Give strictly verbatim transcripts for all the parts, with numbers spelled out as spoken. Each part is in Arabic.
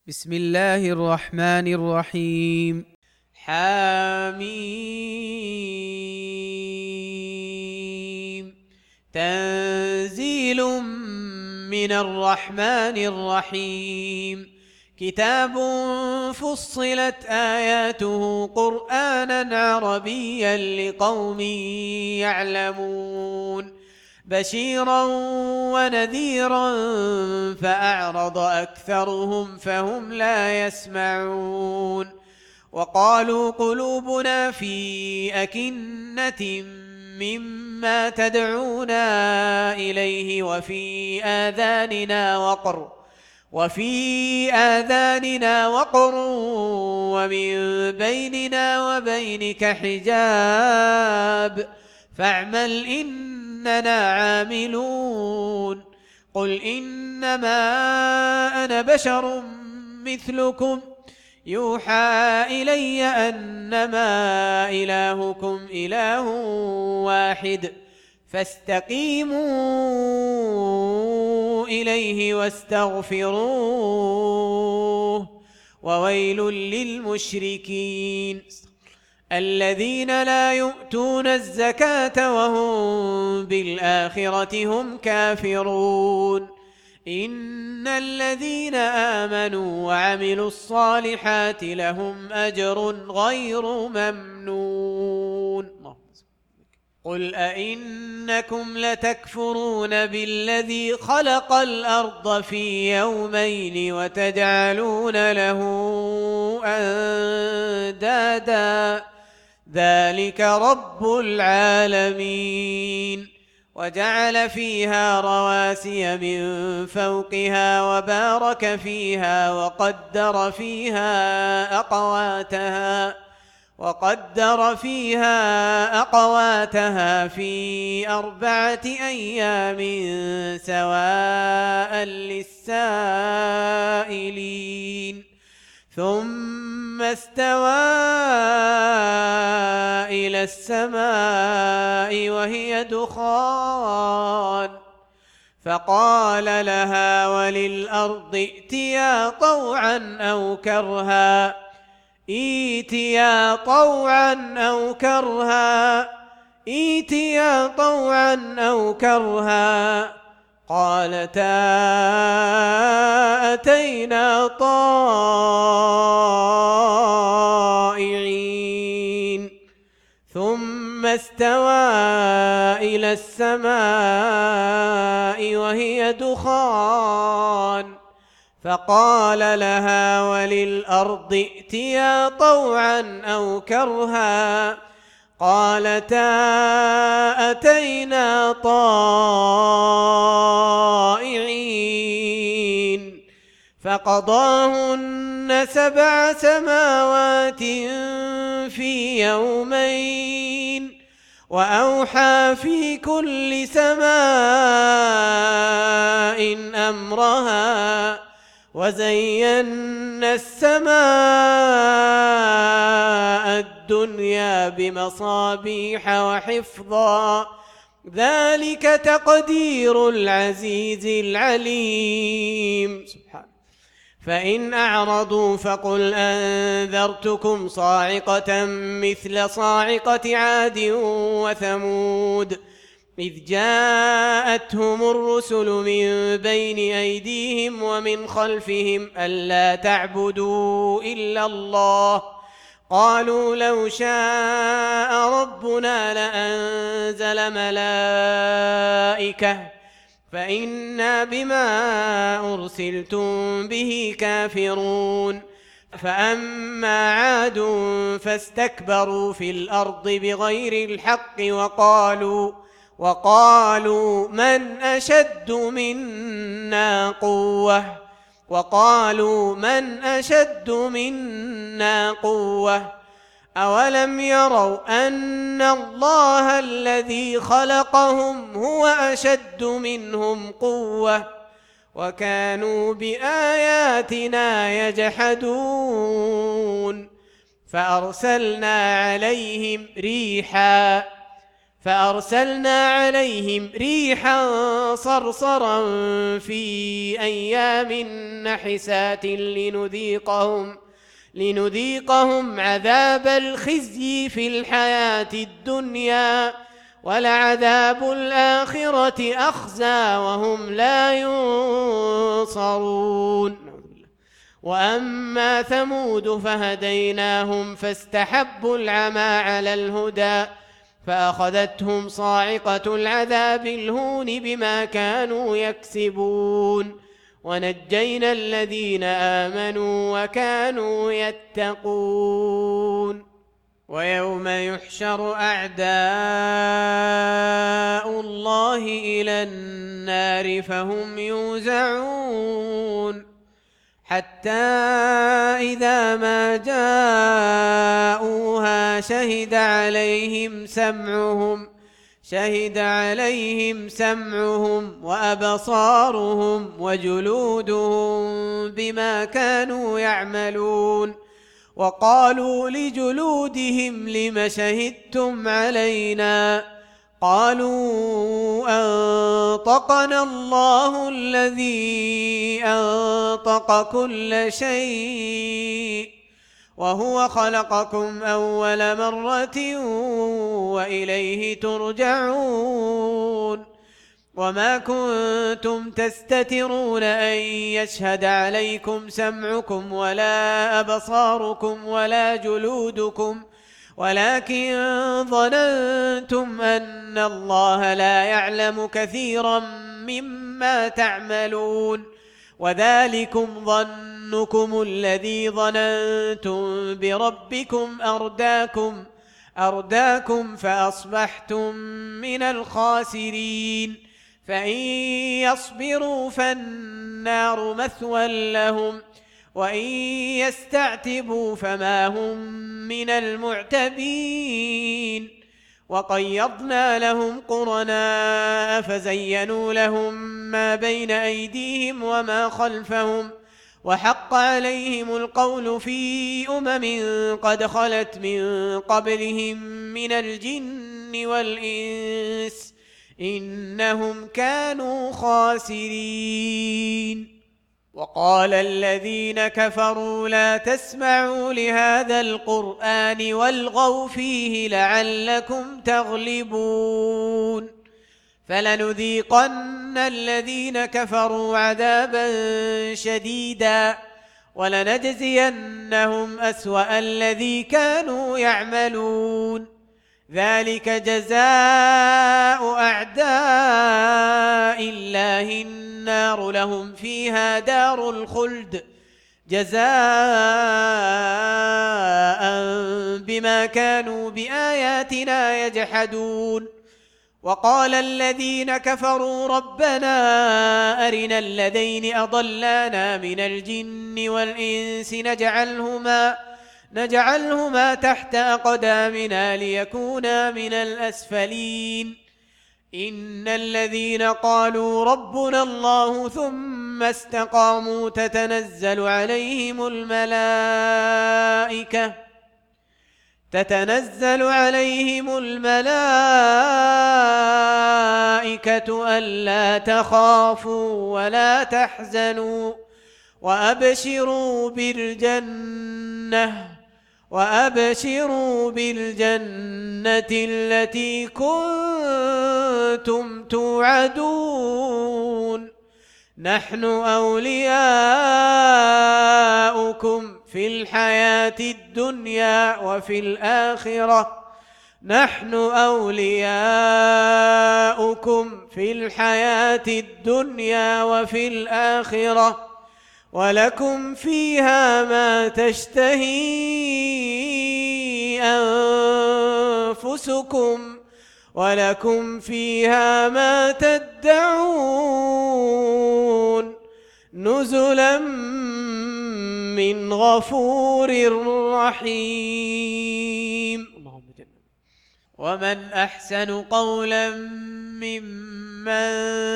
بسم الله الرحمن الرحيم. حميم. تنزيل من الرحمن الرحيم. كتاب فصلت آياته قرآنا عربيا لقوم يعلمون بشيرا ونذيرا فأعرض أكثرهم فهم لا يسمعون. وقالوا قلوبنا في أكنة مما تدعونا إليه وفي آذاننا وقر وفي آذاننا وقر ومن بيننا وبينك حجاب فاعمل إننا عاملون. قل إنما أنا بشر مثلكم يوحى إلي أنما إلهكم إله واحد فاستقيموا إليه واستغفروه وويل للمشركين الذين لا يؤتون الزكاة وهم بالآخرة هم كافرون. إن الذين آمنوا وعملوا الصالحات لهم أجر غير ممنون. قل أئنكم لتكفرون بالذي خلق الأرض في يومين وتجعلون له أندادا ذلك رب العالمين. وجعل فيها رواسي من فوقها وبارك فيها وقدر فيها أقواتها وقدر فيها أقواتها في أربعة أيام سواء للسائلين ثم استوى إلى السماء وهي دخان فقال لها وللأرض ائتيا طوعا أو كرها ائتيا طوعا أو كرها ائتيا طوعا أو كرها قالتا أتينا طائعين. ثم استوى إلى السماء وهي دخان فقال لها وللأرض ائتيا طوعا أو كرها قالتا أتينا طائعين. فقضاهن سبع سماوات في يومين وأوحى في كل سماء أمرها وزينا السماء الدنيا بمصابيح وحفظا ذلك تقدير العزيز العليم. سبحانه. فإن أعرضوا فقل أنذرتكم صاعقة مثل صاعقة عاد وثمود إذ جاءتهم الرسل من بين أيديهم ومن خلفهم ألا تعبدوا إلا الله قالوا لو شاء ربنا لأنزل ملائكة فإنا بما أرسلتم به كافرون. فأما عاد فاستكبروا في الأرض بغير الحق وقالوا وقالوا من أشد منا قوة وقالوا من أشد منا قوة أولم يروا أن الله الذي خلقهم هو أشد منهم قوة وكانوا بآياتنا يجحدون. فأرسلنا عليهم ريحا فأرسلنا عليهم ريحا صرصرا في أيام نحسات لنذيقهم لنذيقهم عذاب الخزي في الحياة الدنيا ولعذاب الآخرة أخزى وهم لا ينصرون. وأما ثمود فهديناهم فاستحبوا العمى على الهدى فأخذتهم صاعقة العذاب الهون بما كانوا يكسبون ونجينا الذين آمنوا وكانوا يتقون. ويوم يحشر أعداء الله إلى النار فهم يوزعون حتى إذا ما جاءوها شهد عليهم سمعهم شهد عليهم سمعهم وأبصارهم وجلودهم بما كانوا يعملون وقالوا لجلودهم لم شهدتم علينا قالوا أنطقنا الله الذي أنطق كل شيء وهو خلقكم أول مرة وإليه ترجعون. وما كنتم تستترون أن يشهد عليكم سمعكم ولا أبصاركم ولا جلودكم ولكن ظننتم أن الله لا يعلم كثيرا مما تعملون وذلكم ظنكم الذي ظننتم بربكم أرداكم أرداكم فأصبحتم من الخاسرين. فإن يصبروا فالنار مثوى لهم وإن يستعتبوا فما هم من المعتبين. وقيضنا لهم قرناء فزينوا لهم ما بين أيديهم وما خلفهم وحق عليهم القول في أمم قد خلت من قبلهم من الجن والإنس إنهم كانوا خاسرين. وقال الذين كفروا لا تسمعوا لهذا القرآن والغوا فيه لعلكم تغلبون فلنذيقن الذين كفروا عذابا شديدا ولنجزينهم أسوأ الذي كانوا يعملون ذلك جزاء أعداء الله النار لهم فيها دار الخلد جزاء بما كانوا بآياتنا يجحدون. وقال الذين كفروا ربنا أرنا الذين أضلانا من الجن والإنس نجعلهما نجعلهما تحت أقدامنا ليكونا من الأسفلين. إن الذين قالوا ربنا الله ثم استقاموا تتنزل عليهم الملائكة تتنزل عليهم الملائكة ألا تخافوا ولا تحزنوا وأبشروا بالجنة وأبشروا بالجنة التي كنتم توعدون نحن أولياؤكم في الحياة الدنيا وفي الآخرة نحن أولياؤكم في الحياة الدنيا وفي الآخرة ولكم فيها ما تشتهي أنفسكم ولكم فيها ما تدعون نزلا من غفور رحيم. ومن أحسن قولا ممن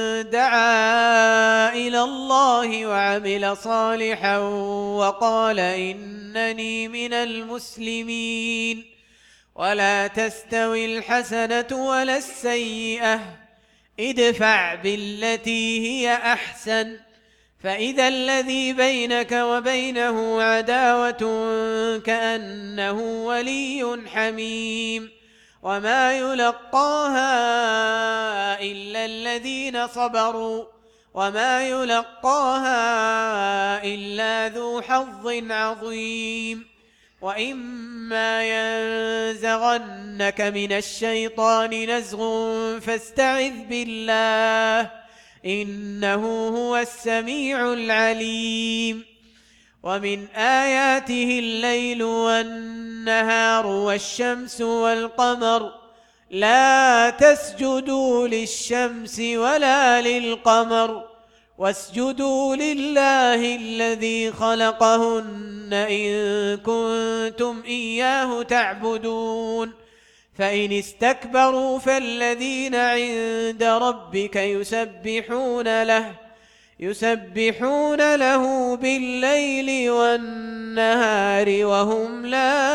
دعا إلى الله وعمل صالحا وقال إنني من المسلمين ولا تستوي الحسنة ولا السيئة ادفع بالتي هي أحسن فإذا الذي بينك وبينه عداوة كأنه ولي حميم وما يلقاها إلا الذين صبروا وما يلقاها إلا ذو حظ عظيم وإما ينزغنك من الشيطان نزغ فاستعذ بالله إنه هو السميع العليم ومن آياته الليل والنهار والشمس والقمر لا تسجدوا للشمس ولا للقمر واسجدوا لله الذي خلقهن إن كنتم إياه تعبدون فإن استكبروا فالذين عند ربك يسبحون له يسبحون له بالليل والنهار وهم لا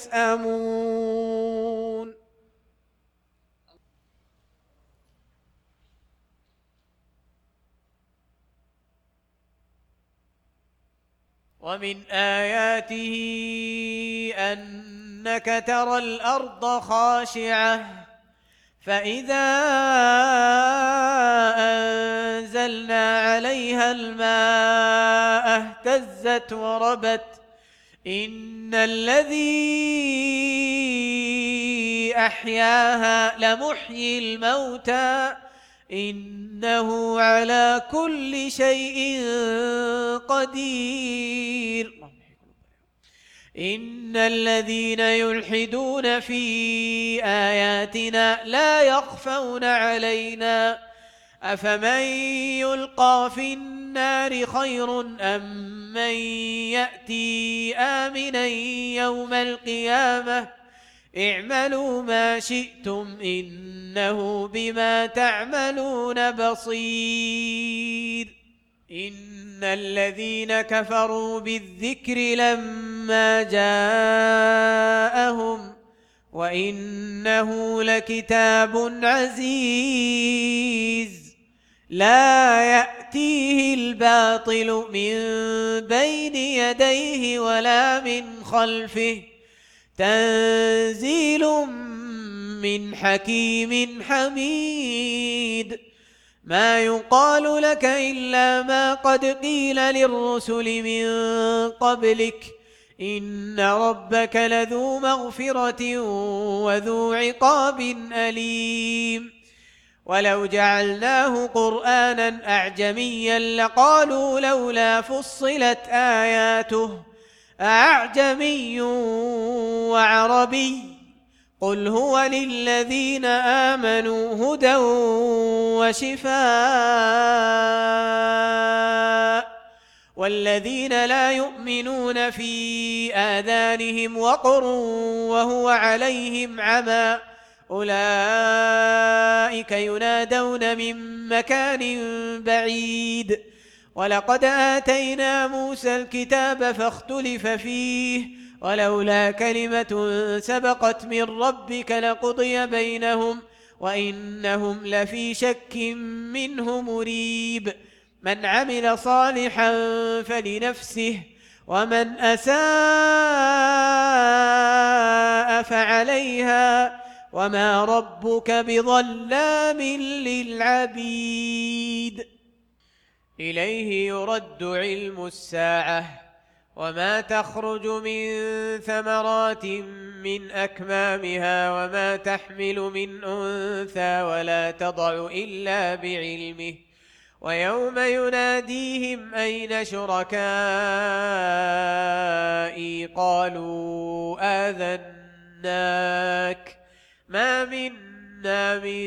يسأمون. ومن آياته أنك ترى الأرض خاشعة فإذا أنزلنا عليها الماء اهتزت وربت إن الذي أحياها لمحيي الموتى إنه على كل شيء قدير. إن الذين يلحدون في آياتنا لا يخفون علينا أفمن يلقى في النار خير أم من يأتي آمنا يوم القيامة اعملوا ما شئتم إنه بما تعملون بصير. إن الذين كفروا بالذكر لما جاءهم وإنه لكتاب عزيز لا يأتيه الباطل من بين يديه ولا من خلفه تنزيل من حكيم حميد ما يقال لك إلا ما قد قيل للرسل من قبلك إن ربك لذو مغفرة وذو عقاب أليم. ولو جعلناه قرآنا أعجميا لقالوا لولا فصلت آياته أعجمي وعربي قل هو للذين آمنوا هدى وشفاء والذين لا يؤمنون في آذانهم وقر وهو عليهم عمى أولئك ينادون من مكان بعيد ولقد آتينا موسى الكتاب فاختلف فيه ولولا كلمة سبقت من ربك لقضي بينهم وإنهم لفي شك منه مريب. من عمل صالحا فلنفسه ومن أساء فعليها وما ربك بظلام للعبيد. إليه يرد علم الساعة وما تخرج من ثمرات من أكمامها وما تحمل من أنثى ولا تضع إلا بعلمه ويوم يناديهم أين شركائي قالوا آذناك ما منا من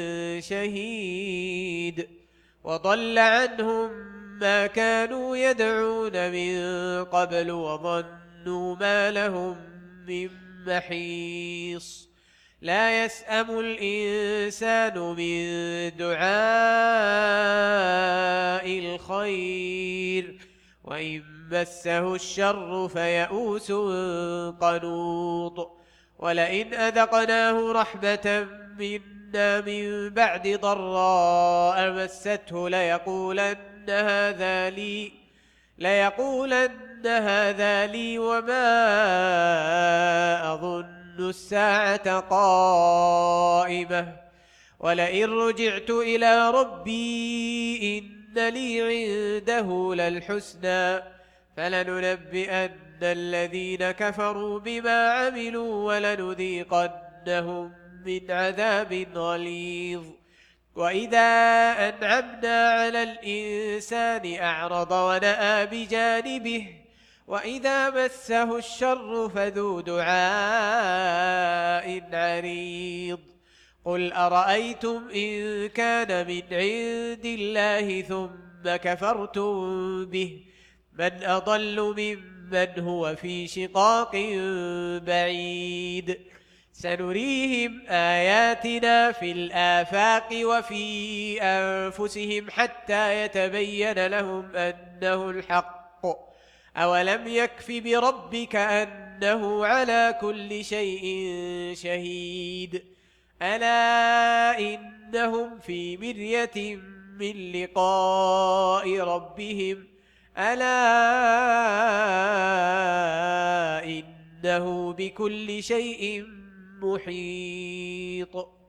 شهيد وضل عنهم ما كانوا يدعون من قبل وظنوا ما لهم من محيص. لا يسأم الإنسان من دعاء الخير وإن مسه الشر فيئوس قنوط ولئن أذقناه رحمة منا من بعد ضراء مسته ليقولن هذا لي ليقولن هذا لي وما أظن الساعة قائمة ولئن رجعت إلى ربي إن لي عنده للحسنى فلننبئن الذين كفروا بما عملوا ولنذيقنهم من عذاب غليظ. وإذا أنعمنا على الإنسان أعرض ونأى بجانبه وإذا مسه الشر فذو دعاء عريض. قل أرأيتم إن كان من عند الله ثم كفرتم به من أضل ممن هو في شقاق بعيد. سنريهم آياتنا في الآفاق وفي أنفسهم حتى يتبين لهم أنه الحق. أولم يكف بربك أنه على كل شيء شهيد. ألا إنهم في مرية من لقاء ربهم ألا إنه بكل شيء محيط.